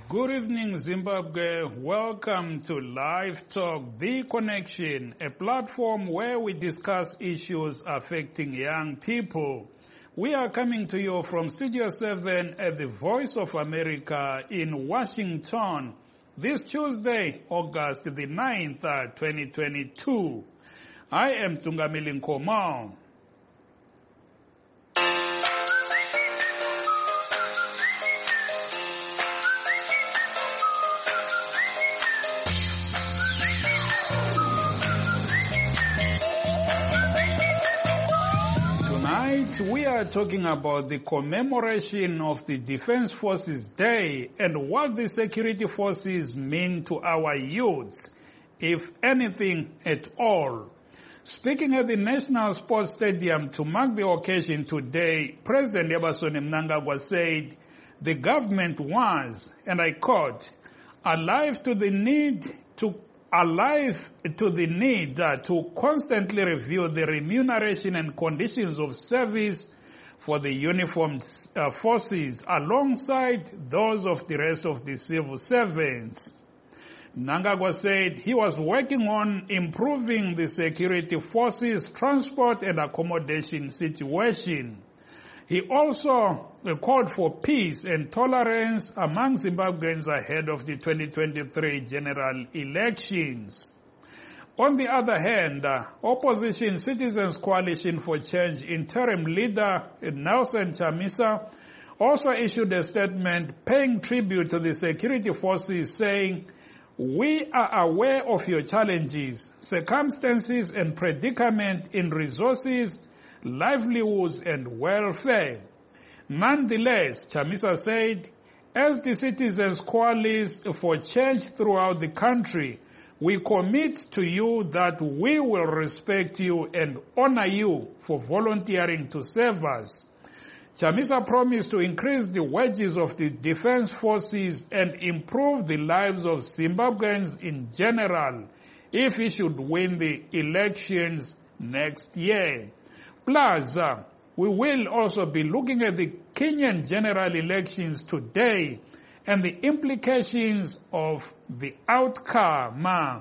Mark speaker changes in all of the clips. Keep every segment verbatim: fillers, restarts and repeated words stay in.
Speaker 1: Good evening, Zimbabwe. Welcome to Live Talk, The Connection, a platform where we discuss issues affecting young people. We are coming to you from Studio seven at the Voice of America in Washington this Tuesday, August the ninth, twenty twenty-two. I am Tungamili Nkomo. We are talking about the commemoration of the Defense Forces Day and what the security forces mean to our youths, if anything at all. Speaking at the National Sports Stadium to mark the occasion today, President Emerson Mnangagwa said the government was, and I quote, alive to the need to alive to the need uh, to constantly review the remuneration and conditions of service for the uniformed uh, forces alongside those of the rest of the civil servants. Mnangagwa said he was working on improving the security forces' transport and accommodation situation. He also called for peace and tolerance among Zimbabweans ahead of the twenty twenty-three general elections. On the other hand, uh, Opposition Citizens Coalition for Change interim leader Nelson Chamisa also issued a statement paying tribute to the security forces, saying, "We are aware of your challenges, circumstances and predicament in resources, livelihoods and welfare. Nonetheless," Chamisa said, "as the Citizens Coalition for Change throughout the country, we commit to you that we will respect you and honor you for volunteering to serve us." Chamisa promised to increase the wages of the defense forces and improve the lives of Zimbabweans in general if he should win the elections next year. Plus, uh, we will also be looking at the Kenyan general elections today and the implications of the outcome.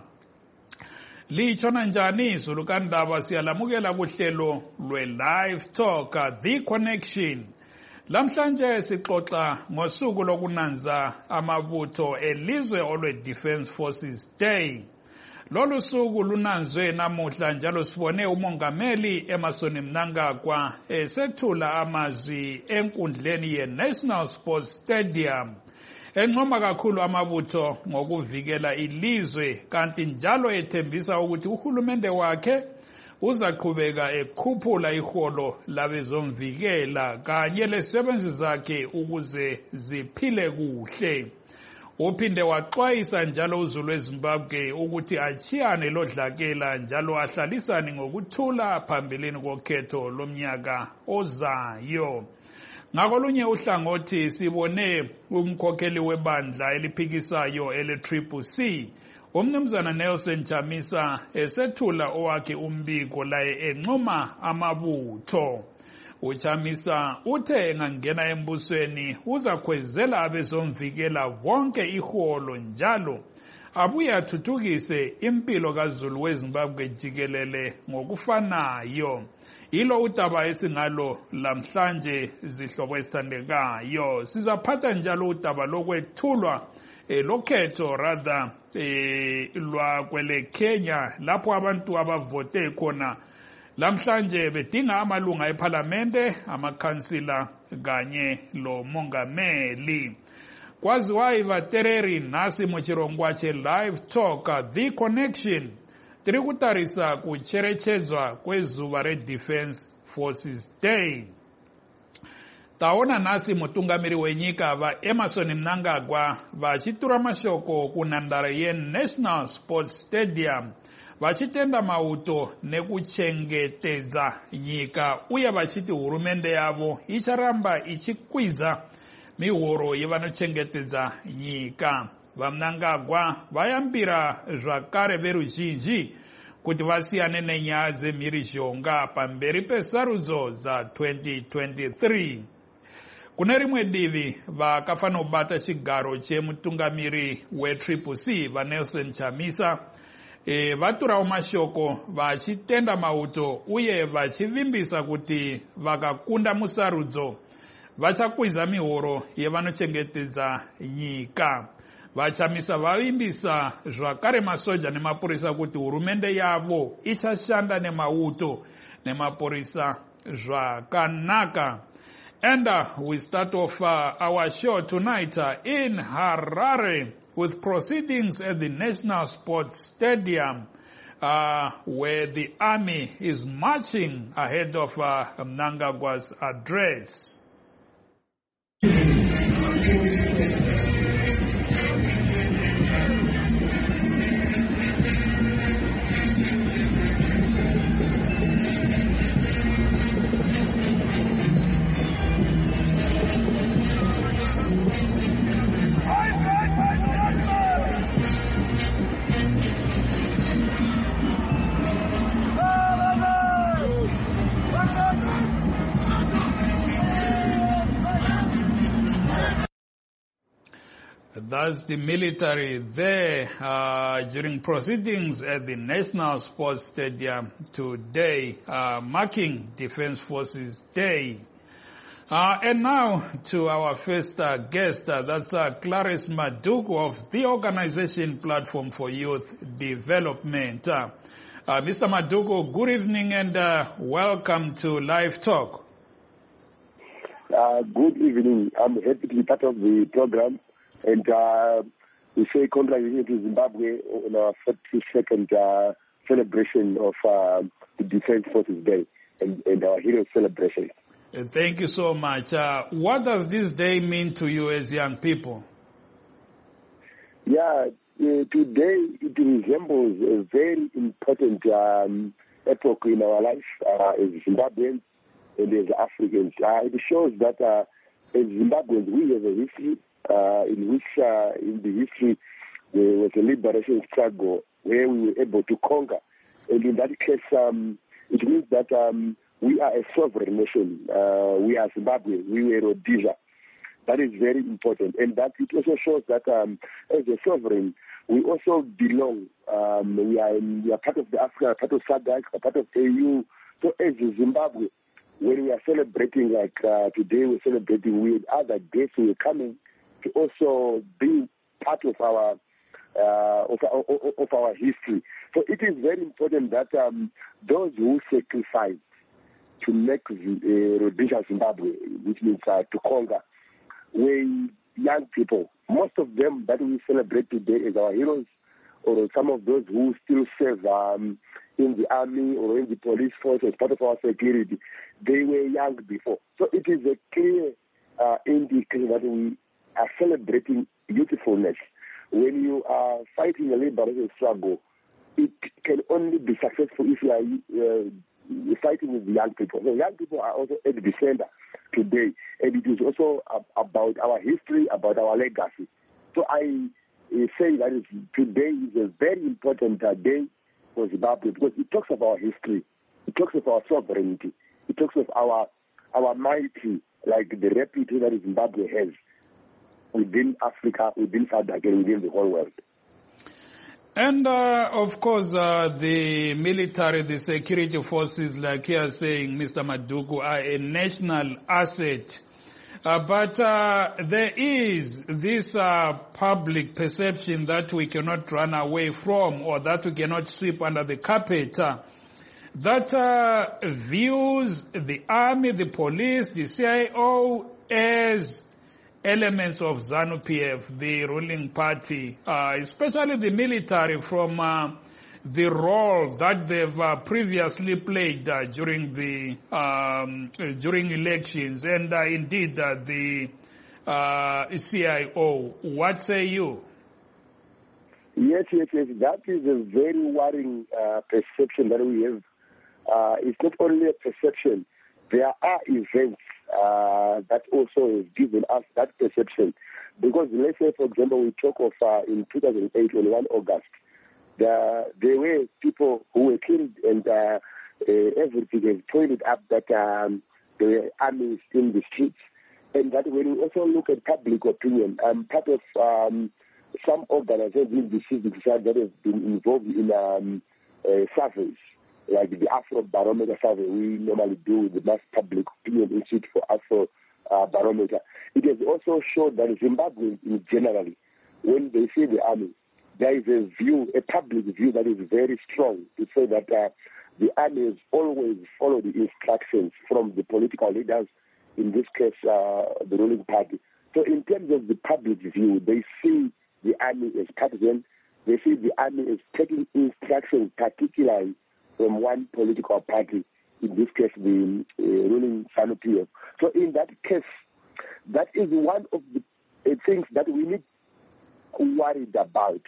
Speaker 1: Lichona njani sulukandaba siyalamukela kuhlelo lwe-Live Talk, The Connection. Lamhlanje sixoxa ngosuku lokunanza amabutho elizwe olwe-Defense Forces Day. Lolu suku lunanzwe namuhla njalo sibone umongameli Emerson Mnangagwa esethula amazwi enkundleni ye-National Sports Stadium. Encoma kakhulu amabutho ngokuvikela ilizwe kanti njalo ethembisa ukuthi uhulumende wakhe uzaqhubeka ekhuphula iholo labezomvikela kanye lesebenzi zakhe ukuze ziphile kuhle. Uphinde waxwayisa njalo uzulu weZimbabwe ukuthi achiyane lodlakela njalo ahlalisane ngokuthula phambilini kokhetho lomnyaka ozayo. Ngakolunye uhlangothi sibone umkhokheli webandla eliphikisayo ele-Triple C, umnumzana Nelson Chamisa esethula owakhe umbiko laye enxuma amabutho. UChamisa uthe engangena embusweni uzakhwezela abezomvikela bonke iholo njalo abuye athuthukise impilo kaZulu weZimbabwe jikelele ngokufanayo. Ilo udaba esingalo lamhlanje zihlobo esithandekayo. Sizaphatha njalo udaba lokwethulwa eh, lokhetho rather eh, lwa kwele Kenya lapho abantu abavote khona lamhlanje bedinga amalunga eParlamente, amakhansila kanye lo mongameli. Kwaziwayi vatereri nasi muchirongwa che Live Talk, The Connection. Tiri kutarisa kucherechedzwa kwezuva re-Defense Forces Day. Taona nasi mutungamiri wenyika va Emerson Mnangagwa vachitura mashoko kunhandare ye-National Sports Stadium vachitenda mauto nekuchengetedza nyika uye vachiti hurumende yavo icharamba ichikwiza mihoro yevanochengetedza nyika. VaMnangagwa vayambira zvakare veruzhinji kuti vasiyane nenyaya dzemhirizhonga pamberi pesarudzo za twenty twenty-three. Kune rimwe divi vakafanira kubata chigaro chemutungamiri wetriple C vaNelson Chamisa e, vaturawo mashoko vachitenda mauto uye vachivimbisa kuti vakakunda musarudzo vachakwiza mihoro yevanochengetedza nyika. VaChamisa vavimbisa zvakare masoja nemapurisa kuti hurumende yavo ichashanda nemauto nemapurisa zvakanaka. And uh, we start off uh, our show tonight uh, in Harare with proceedings at the National Sports Stadium uh, where the army is marching ahead of uh, Mnangagwa's address. That's the military there uh, during proceedings at the National Sports Stadium today, uh, marking Defense Forces Day. Uh, and now to our first uh, guest, uh, that's uh, Clarice Maduku of the Organization Platform for Youth Development. Uh, uh, Mister Maduku, good evening and uh, welcome to Live Talk.
Speaker 2: Uh, good evening. I'm happy to be part of the program. And uh, we say congratulations to Zimbabwe on our forty-second uh, celebration of uh, the Defense Forces Day and, and our Heroes celebration.
Speaker 1: Uh, thank you so much. Uh, what does this day mean to you as young people?
Speaker 2: Yeah, uh, today it resembles a very important um, epoch in our life uh, as Zimbabweans and as Africans. Uh, it shows that uh, as Zimbabweans we have a history. Uh, in which, uh, in the history, there was a liberation struggle where we were able to conquer. And in that case, um, it means that um, we are a sovereign nation. Uh, we are Zimbabwe. We were Rhodesia. That is very important. And that it also shows that um, as a sovereign, we also belong. Um, we, are in, we are part of the Africa, part of SADC, part of A U. So as Zimbabwe, when we are celebrating, like uh, today we're celebrating, with other days we are coming to also be part of our uh, of, of, of our history. So it is very important that um, those who sacrificed to make uh, Rhodesia Zimbabwe, which means uh, to conquer, were young people. Most of them that we celebrate today as our heroes, or some of those who still serve um, in the army or in the police force as part of our security, they were young before. So it is a clear uh, indication that we are celebrating youthfulness. When you are fighting a liberation struggle, it can only be successful if you are uh, fighting with young people. So young people are also at the center today, and it is also about our history, about our legacy. So I uh, say that is, today is a very important uh, day for Zimbabwe because it talks about our history, it talks of our sovereignty, it talks of our our mighty, like the reputation that Zimbabwe has within Africa, within SADC, and within the whole world.
Speaker 1: And, uh, of course, uh, the military, the security forces, like you are saying, Mister Maduku, are a national asset. Uh, but uh, there is this uh, public perception that we cannot run away from or that we cannot sweep under the carpet uh, that uh, views the army, the police, the C I O as elements of ZANU-P F, the ruling party, uh, especially the military, from uh, the role that they've uh, previously played uh, during the um, during elections, and uh, indeed uh, the uh, C I O. What say you?
Speaker 2: Yes, yes, yes. That is a very worrying uh, perception that we have. Uh, it's not only a perception. There are events uh, that also have given us that perception. Because let's say, for example, we talk of uh, in two thousand eight, on the first of August, there, there were people who were killed, and uh, uh, everything has pointed up that um, there were armies in the streets. and that when we also look at public opinion, I'm part of um, some organizations in the civil society that have been involved in um, uh, surveys, like the Afro Barometer survey we normally do with the Mass Public Opinion Institute for Afro uh, Barometer. It has also showed that Zimbabweans in generally, when they see the army, there is a view, a public view that is very strong to say that uh, the army has always followed the instructions from the political leaders, in this case, uh, the ruling party. So in terms of the public view, they see the army as partisan. They see the army as taking instructions, particularly from one political party, in this case, the uh, ruling ZANU-P F. So in that case, that is one of the uh, things that we need worried about.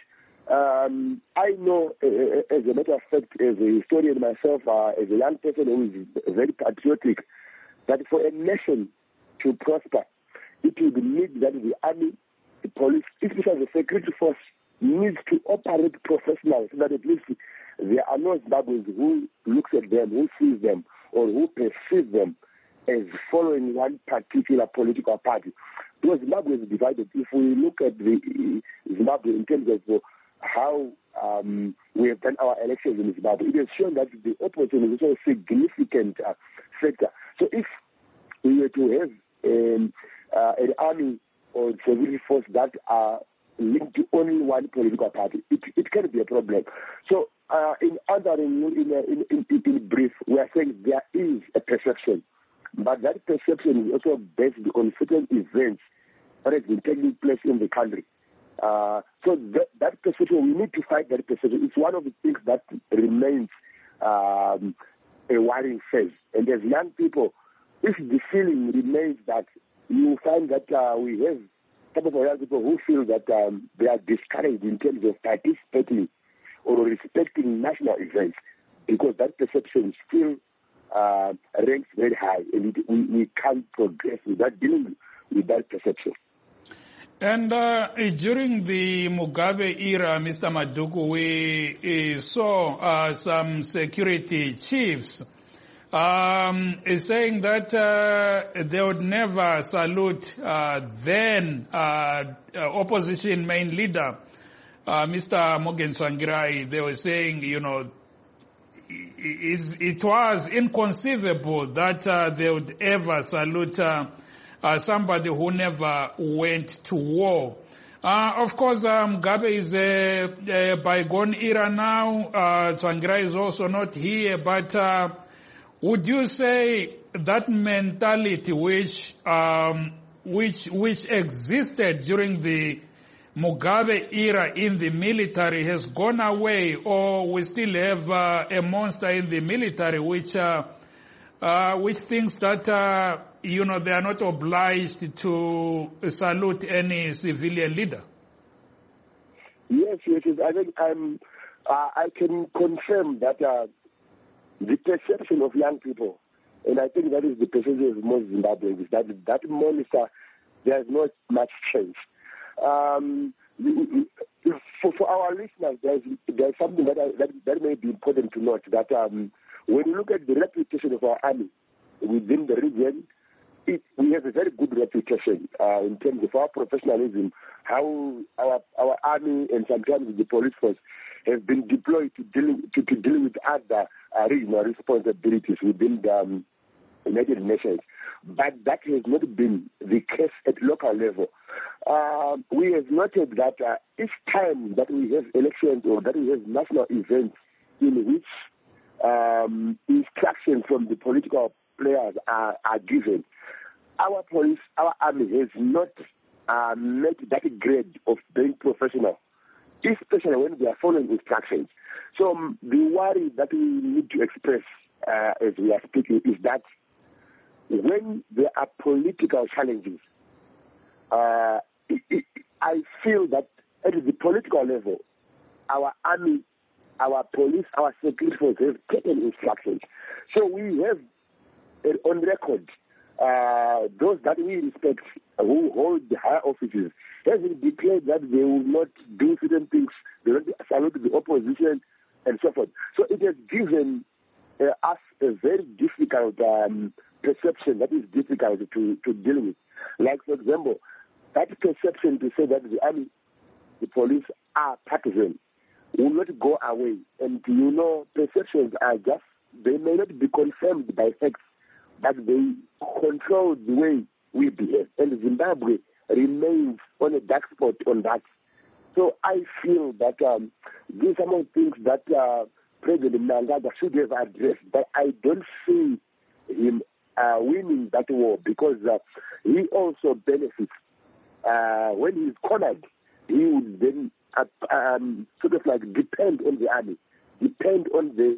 Speaker 2: Um, I know, uh, as a matter of fact, as a historian myself, uh, as a young person who is very patriotic, that for a nation to prosper, it will need that the army, the police, especially the security force, needs to operate professionally, so that at least there are no Zimbabweans who looks at them, who sees them, or who perceives them as following one particular political party. Because Zimbabwe is divided. If we look at the Zimbabwe in terms of uh, how um, we have done our elections in Zimbabwe, it has shown that the opposition is also a significant uh, sector. So if we were to have um, uh, an army or security force that are linked to only one political party, it, it can be a problem. So uh, in answering in, in, in, in brief, we are saying there is a perception, but that perception is also based on certain events that have been taking place in the country. Uh, so that, that perception, we need to fight that perception. It's one of the things that remains um, a worrying phase. And as young people, if the feeling remains that you find that uh, we have some of our young people who feel that um, they are discouraged in terms of participating or respecting national events, because that perception still uh, ranks very high, and it, we, we can't progress without dealing with that perception.
Speaker 1: And uh, during the Mugabe era, Mister Maduku, we uh, saw uh, some security chiefs um, saying that uh, they would never salute uh, then uh, opposition main leader, uh, Mister Morgan Tsvangirai. They were saying, you know, it was inconceivable that uh, they would ever salute uh, Uh, somebody who never went to war. Uh, of course, um, Mugabe is a, a bygone era now. Uh, Tsvangirai is also not here. But uh, would you say that mentality which um, which which existed during the Mugabe era in the military has gone away, or we still have uh, a monster in the military which uh, uh, which thinks that uh, you know, they are not obliged to salute any civilian leader?
Speaker 2: Yes, yes, yes. I think I'm, uh, I can confirm that uh, the perception of young people, and I think that is the perception of most Zimbabweans, that that monster, there's not much change. Um, for, for our listeners, there's, there's something that, I, that that may be important to note, that um, when you look at the reputation of our army within the region, It, we have a very good reputation uh, in terms of our professionalism, how our our army and sometimes the police force have been deployed to deal to, to deal with other uh, regional responsibilities within the um, United Nations. But that has not been the case at local level. Uh, we have noted that uh, each time that we have elections or that we have national events in which um, instructions from the political players are, are given, our police, our army has not uh, met that grade of being professional, especially when they are following instructions. So um, the worry that we need to express uh, as we are speaking is that when there are political challenges, uh, it, it, I feel that at the political level, our army, our police, our security force have taken instructions. So we have uh, on record Uh, those that we respect, uh, who hold the higher offices, have declared that they will not do certain things, they will not salute the opposition, and so forth. So it has given uh, us a very difficult um, perception that is difficult to, to deal with. Like, for example, that perception to say that the army, the police are partisan will not go away. And, you know, perceptions are just, they may not be confirmed by facts, but they control the way we behave. And Zimbabwe remains on a dark spot on that. So I feel that um, these are some of the things that uh, President Mnangagwa should have addressed, but I don't see him uh, winning that war because uh, he also benefits. Uh, when he's cornered, he would then uh, um, sort of like depend on the army, depend on the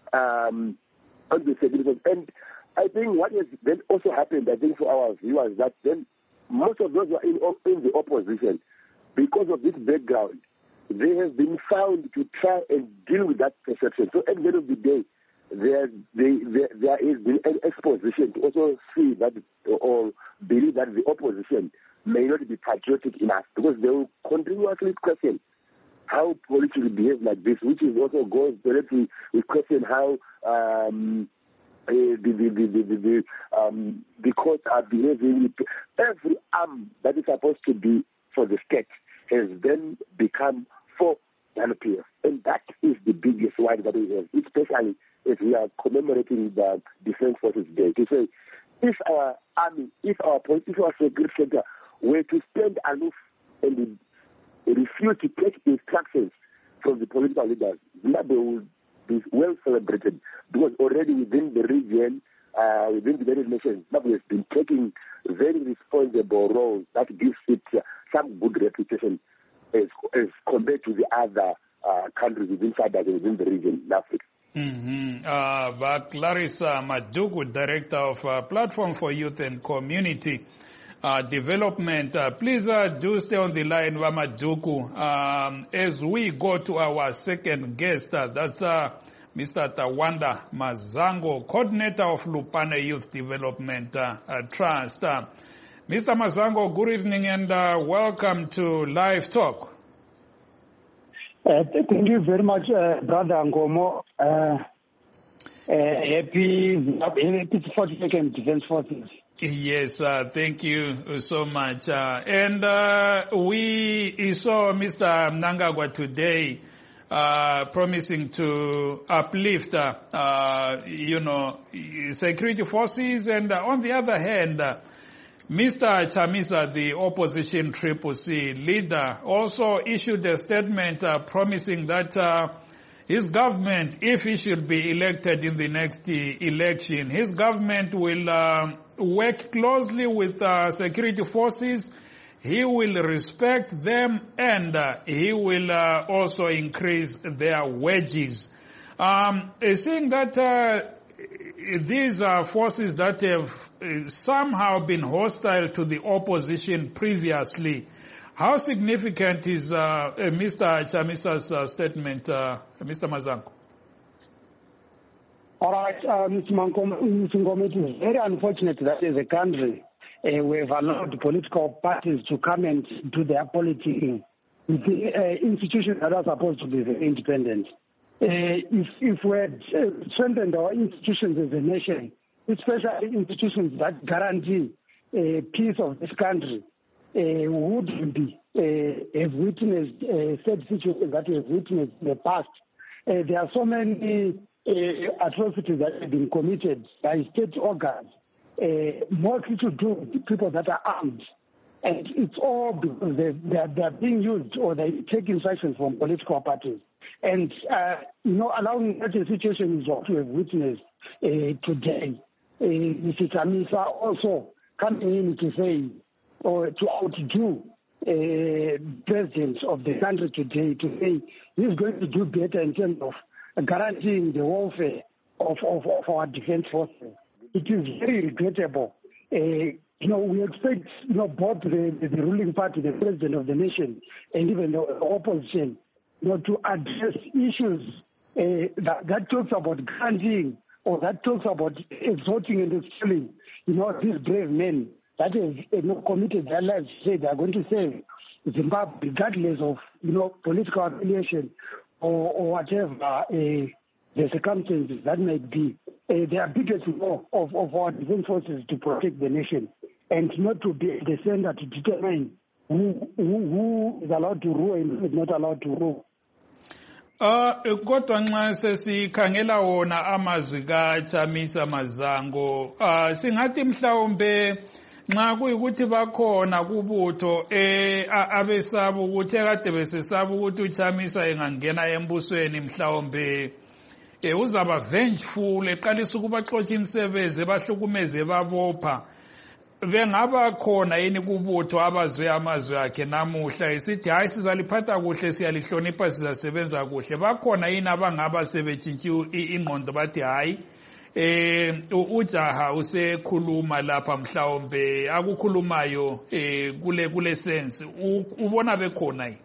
Speaker 2: um, on the security. And I think what has then also happened, I think, for our viewers, that then most of those who are in, in the opposition, because of this background, they have been found to try and deal with that perception. So at the end of the day, there, they, there, there is been an exposition to also see that or believe that the opposition may not be patriotic enough because they will continuously question how politically behave like this, which is also goes directly with question how um, uh, the, the, the, the, the, the, um, the courts are behaving. With every arm that is supposed to be for the state has then become for the N P F. And that is the biggest one that we have, especially as we are commemorating the Defense Forces Day. To say, if our army, if our if our security center were to stand aloof and refuse to take instructions from the political leaders, Zimbabwe would be well celebrated because already within the region, uh, within the United Nations, Zimbabwe has been taking very responsible roles that gives it uh, some good reputation as, as compared to the other uh, countries within SADC and within the region in Africa.
Speaker 1: Mm-hmm. Uh, but Clarissa Maduku, Director of uh, Platform for Youth and Community uh, Development, uh, please uh, do stay on the line, Maduku, um, as we go to our second guest. Uh, that's uh, Mister Tawanda Mazango, Coordinator of Lupane Youth Development uh, uh, Trust. Uh, Mister Mazango, good evening and uh, welcome to Live Talk.
Speaker 3: Uh, thank you very much, uh, Brother Ngomo. Uh, uh, happy, happy forty-second Defense Forces.
Speaker 1: Yes, uh, thank you so much. Uh, and uh, we saw Mister Mnangagwa today uh, promising to uplift, uh, uh, you know, security forces, and uh, on the other hand, uh, Mister Chamisa, the opposition Triple C leader, also issued a statement uh, promising that uh, his government, if he should be elected in the next uh, election, his government will uh, work closely with uh, security forces. He will respect them and uh, he will uh, also increase their wages. Um, seeing that uh, these are forces that have uh, somehow been hostile to the opposition previously, how significant is uh, uh, Mister Chamisa's uh, statement, uh, Mister Mazango?
Speaker 3: All right, uh, Mister Ngome, it is very unfortunate that as a country uh, we have allowed political parties to come and do their politicking with the uh, institutions that are supposed to be very independent. Uh, if, if we had uh, strengthened our institutions as a nation, especially institutions that guarantee uh, peace of this country, uh, would be uh, have witnessed uh, said situations that we have witnessed in the past. Uh, there are so many uh, atrocities that have been committed by state organs, uh, mostly to do with people that are armed. And it's all because they, they, are, they are being used or they take instructions from political parties. And, uh, you know, allowing such a situation is what we have witnessed uh, today. Uh, Mister Chamisa also coming in to say, or to outdo uh, president of the country today, to say he's going to do better in terms of guaranteeing the welfare of, of, of our defense forces. It is very regrettable. Uh, you know, we expect, you know, both the, the, the ruling party, the president of the nation, and even the opposition, you know, to address issues uh, that, that talks about granting or that talks about exhorting and instilling, you know, these brave men that have, you know, committed their lives to say they are going to save Zimbabwe regardless of, you know, political affiliation or, or whatever uh, the circumstances that might be, uh, their biggest role of, of our defense forces to protect the nation and not to be the center to determine who, who, who is allowed to rule and who is not allowed to rule.
Speaker 1: Uh, kodwa nxa sesikhangela wona amazwi kaChamisa Mazango, uh, singathi mhlawumbe nxa kuyikuthi bakhona kubutho eh abesaba ukuthi ekade besesaba ukuthi uChamisa engangena embusweni mhlawumbe eh uzaba vengeful eqalisa ukubaxotsha imisebenzi bahlukumeze babopha. Bengaba khona yini kubutho abazwe amazwi akhe namuhla esithi hayi sizaliphatha kuhle siyalihlonipha sizasebenza kuhle? Bakhona yini abangaba sebetshintshi ingqondo bathi hayi eh ujaha usekhuluma lapha mhlawumbe akukhulumayo eh kule kule sense ubona bekhona yini?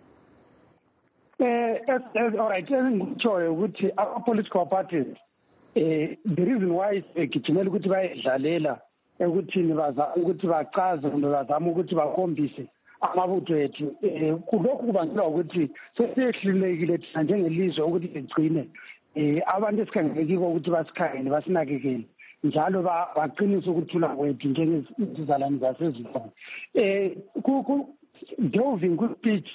Speaker 3: Eh all right, ngitsho ukuthi our political parties eh the reason why sigijimela ukuthi bayidlalela ekuthini baza ukuthi bachaze kumbe bazama ukuthi bakhombise amabutho ethu kulokhu kubangelwa ukuthi sesiyehlulekile thina njengelizwe ukuthi sigcine eh abantu esikhangelekiko ukuthi basikhangele basinakekele njalo baqinisa ukuthula kwethu njengezizalwane zaseZimbabwe. Eh delving ku-speech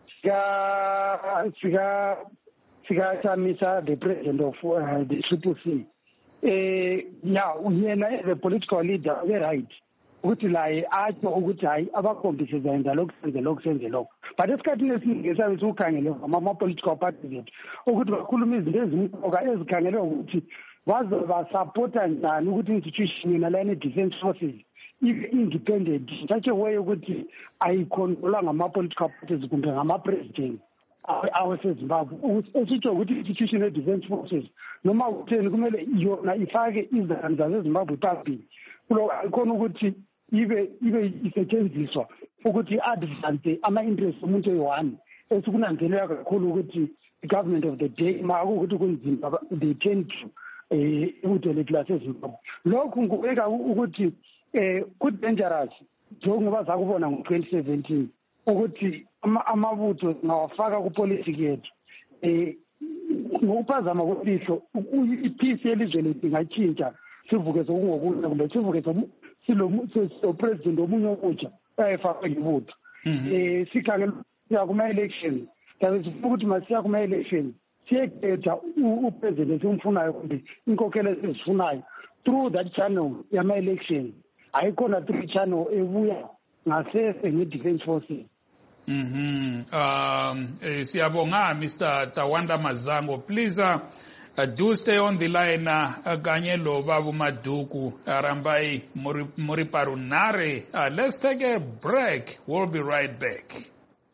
Speaker 3: sika sika Chamisa, the president of uh, the Triple C. Eh yeah, yena as a political leader we right ukuthi la athi ukuthi hayi abakhombise zenza lokho senze lokho senze lokho, but esikhathini esiningi esabe ukhangele ama political parties ethu ukuthi bakhuluma izinto ezimqoka ezikhangelwe ukuthi bazoba supporta njani ukuthi institution yena la defense forces independent such a way ukuthi ayikhontrola ngama political parties kumbe ngama president awaseZimbabwe. Esitsho ukuthi institution ye defense forces noma utheni kumele yona ifake izandla zaseZimbabwe phambili kulo ikhona ukuthi ibe ibe isetshenziswa ukuthi advance ama interest omuntu oyi-one esikunanzeleka kakhulu ukuthi the government of the day makuthi kunzima they tend to eh ukudele class eZimbabwe. Lokhu ngubeka ukuthi eh ku dangerous njengoba zakubona ngo twenty seventeen ukuthi amabutho ngawafaka ku policy yethu eh ngokuphazama kwelihlo ipeace yelizwe lethu ingatshintsha sivuke sokungokuhle kumbe sivuke silo president omunye omutsha ayefaka ibutho eh sikhangela kuma election kabe sifuna ukuthi masiya kuma election siyekhetha upresident simfunayo kumbe inkokhelo esizifunayo through that channel yama election ayikhona through channel ebuya ngasese nge-defense forces.
Speaker 1: Mhm. Um eh, siyabonga Mister Tawanda Mazango. Please uh, uh, do stay on the line uh, kanye lo babu Maduku Arambai Moriparunare. Uh, let's take a break. We'll be right back.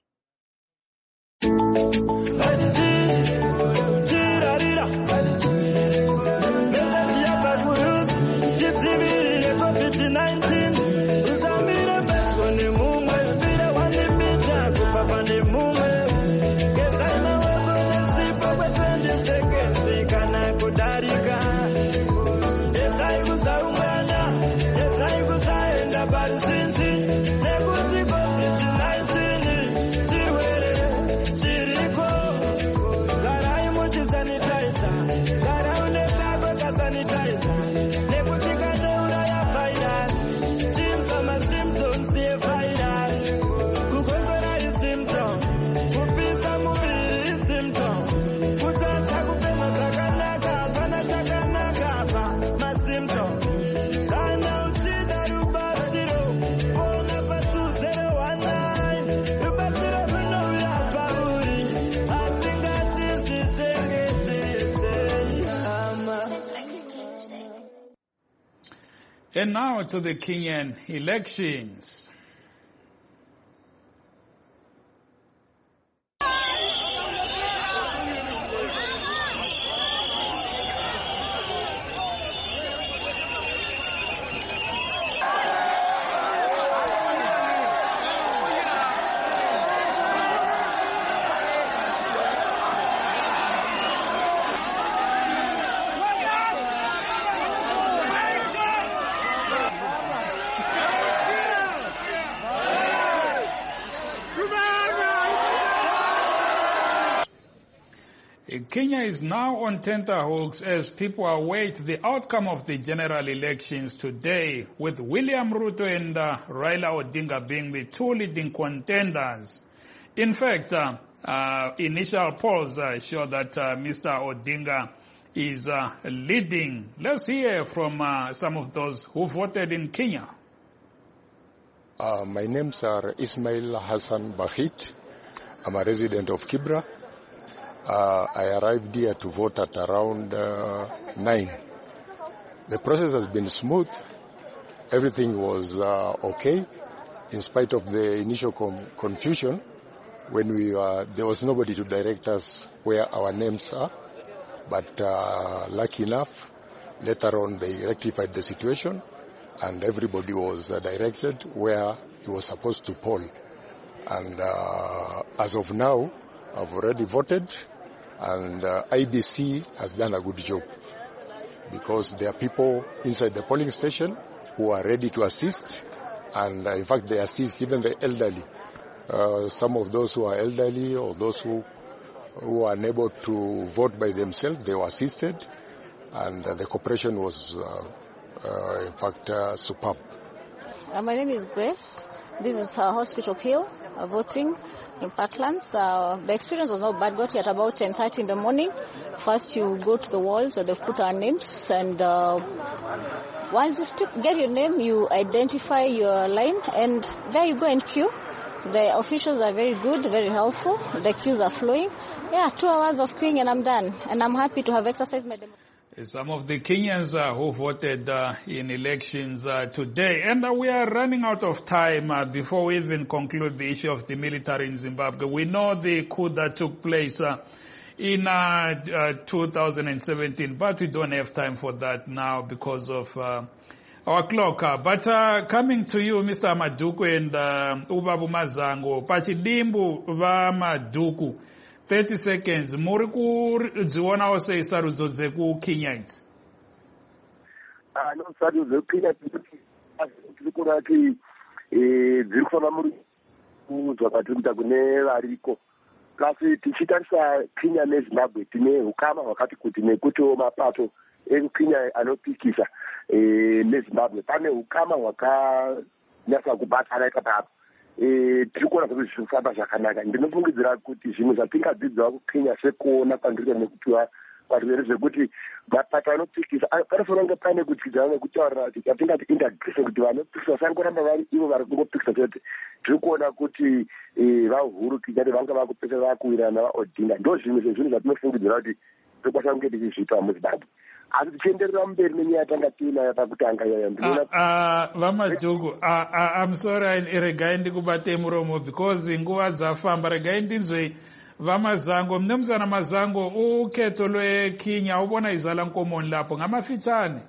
Speaker 1: And now to the Kenyan elections. Kenya is now on tenterhooks as people await the outcome of the general elections today, with William Ruto and uh, Raila Odinga being the two leading contenders. In fact, uh, uh, initial polls uh, show that uh, Mister Odinga is uh, leading. Let's hear from uh, some of those who voted in Kenya.
Speaker 4: Uh, my names are Ismail Hassan Bahit. I'm a resident of Kibra. Uh, I arrived here to vote at around uh, nine. The process has been smooth. Everything was uh, okay, in spite of the initial com- confusion when we uh, there was nobody to direct us where our names are. But uh, lucky enough, later on they rectified the situation, and everybody was uh, directed where he was supposed to poll. And uh, as of now, I've already voted. And uh, I B C has done a good job because there are people inside the polling station who are ready to assist, and uh, in fact they assist even the elderly. Uh, some of those who are elderly or those who who are unable to vote by themselves, they were assisted, and uh, the cooperation was uh, uh, in fact uh, superb.
Speaker 5: Uh, my name is Grace. This is uh, Hospital Hill uh, voting in Parklands. Uh, the experience was not bad. Got here at about ten thirty in the morning. First you go to the walls where they've put our names, and uh, once you st- get your name, you identify your line, and there you go and queue. The officials are very good, very helpful. The queues are flowing. Yeah, two hours of queuing and I'm done. And I'm happy to have exercised my democracy.
Speaker 1: Some of the Kenyans uh, who voted uh, in elections uh, today. And uh, we are running out of time uh, before we even conclude the issue of the military in Zimbabwe. We know the coup that took place uh, in uh, uh, two thousand seventeen, but we don't have time for that now because of uh, our clock. Uh, but uh, coming to you, Mister Maduku and uh, Ubabu Mazango, Pachidimbu va Maduku. thirty seconds. Muri kudziona ose isarudzo dzeku Kenya idzi?
Speaker 2: Ah, no, sarudzo dzeku Kenya tiri kuona kuti dziri kufamba muri zvakati kuita kune variko. Kasi tichitarisa Kenya neZimbabwe tine hukama hwakati kuti nekutiwo mapato ekukenya anopikisa neZimbabwe. Pane hukama hwakanyasa kubatana ipapo. Eh, tiri kuona kuti zviri kufamba zvakanaka. Ndinofungidzira kuti zvinhu zvatingadzidzawo kuKenya sekuona pandiri nekutiwa varwere zvekuti mapato anopikisa panofanira kunge pane kutyidzana nekutaurira kuti atingati integration kuti vanopikisa vasangoramba vari ivo vari kungopikisa chete. Tiri kuona kuti vaHuru Kenyatta vanga vakupesa vakuwirana vaOdinga. Ndo zvimwe zvezvinhu zvatinofungidzira kuti tokwanisa kunge tichizviita muZimbabwe. Asi tichienderera mberi nenyaya yatanga tiinayo pakutanga iyoyo ndinoona
Speaker 1: vaMaduku, I'm sorry, regai ndikubate muromo because nguva dzafamba. Regai ndinzwe vaMazango. Mnumzana Mazango, ukhetho lweKenya ubona izala nkomoni lapho ngamafitshane.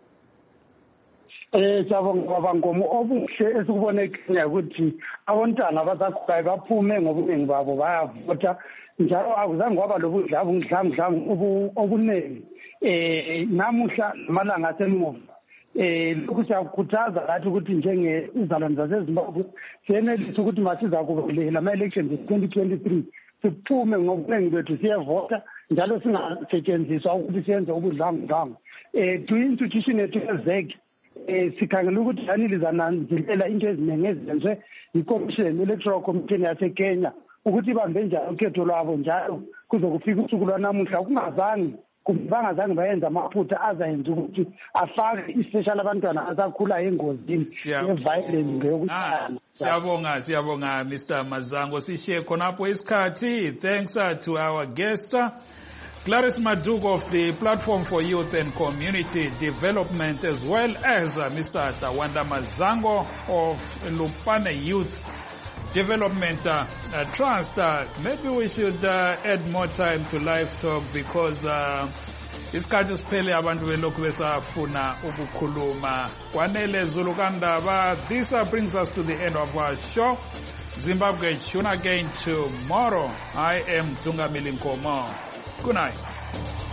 Speaker 3: Eh siyabonga bangomo obuhle esikubona eKenya ukuthi abantwana abasakhulayo baphume ngobuningi babo bayavota, njalo akuzange kwaba lobudlavu ngidlamdlamu obuningi. Eh namuhla malanga asemuva eh lokhu siyakhuthaza lathi ukuthi njenge izalwane zaseZimbabwe siyenelisa ukuthi masiza kulela ama elections twenty twenty-three siphume ngobuningi bethu siyevota, njalo singasetshenziswa ukuthi siyenze ubudlangudlangu. Eh to institution ethu ezek eh sikhangela ukuthi yanilizananzilela into eziningi ezenzwe yiCommission Electoral Commission yaseKenya ukuthi ibambe njalo ukhetho lwabo, njalo kuze kufika usuku lwanamuhla kungazange bangazange bayenza amaphutha azayenza ukuthi afake especially abantwana asakhula engozini ye-violence ngeyokuhlala.
Speaker 1: Siyabonga, siyabonga Mister Mazango. Sishiye khonapho isikhathi. Thanks uh, to our guests. Uh, Clarice Maduku of the Platform for Youth and Community Development, as well as uh, Mister Tawanda Mazango of Lupane Youth Development uh, uh, Trust. Uh, maybe we should uh, add more time to live talk because uh, isikhathi siphele abantu belokhu besafuna ukukhuluma. Kwanele Zulu Kandaba. This uh, brings us to the end of our show. Zimbabwe tune again tomorrow. I am Tunga Milinkomo. Good night.